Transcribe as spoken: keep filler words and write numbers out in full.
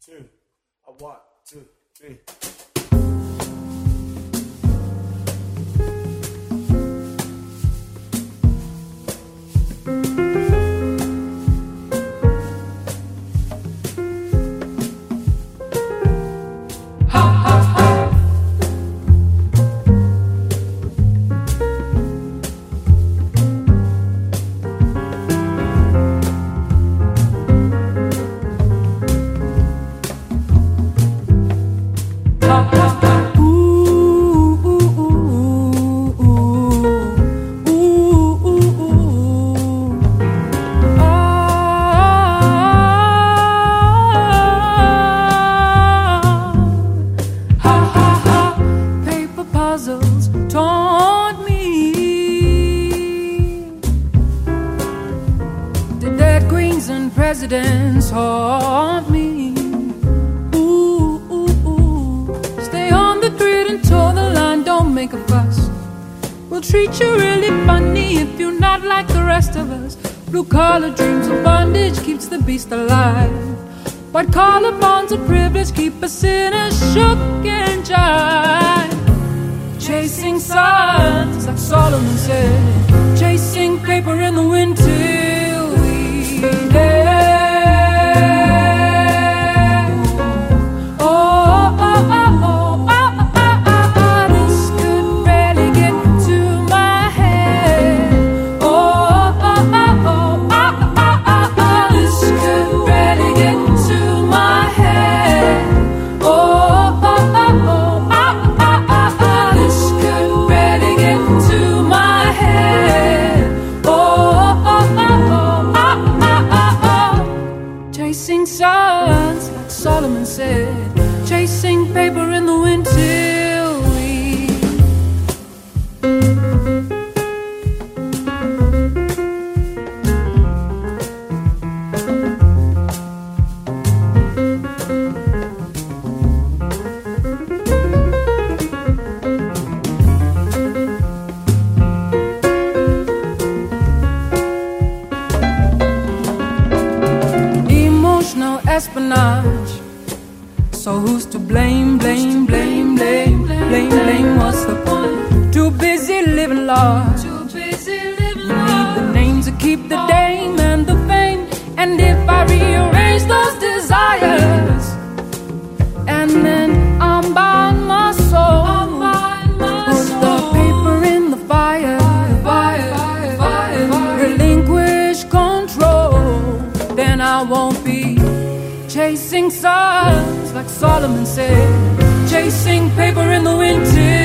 two, a one, two, three. Taught me. The dead queens and presidents haunt me. Ooh, ooh, ooh. Stay on the grid and toe the line, don't make a fuss. We'll treat you really funny if you're not like the rest of us. Blue collar dreams of bondage keeps the beast alive. White collar bonds of privilege keep us sinners shook and jive. Chasing suns, like Solomon said. Chasing paper in the wind till we dead. Oh, oh, oh, oh, oh, oh, oh, oh. This could barely get to my head. Oh, oh, oh, oh, oh, oh, oh, oh. This could barely get to my head. Oh, oh, oh, oh, oh. Chasing suns, like Solomon said. Chasing paper in the wind till we espionage. So who's to blame, blame, blame, blame, blame, blame, what's the point? Too busy living large. Too busy living large. You need the names to keep the dame and the fame. And if I rearrange those desires, and then I'm buying my soul, I'm buying my put soul. The paper in the fire, fire, fire, fire, fire. Relinquish control, then I won't be chasing suns, like Solomon said. Chasing paper in the wind till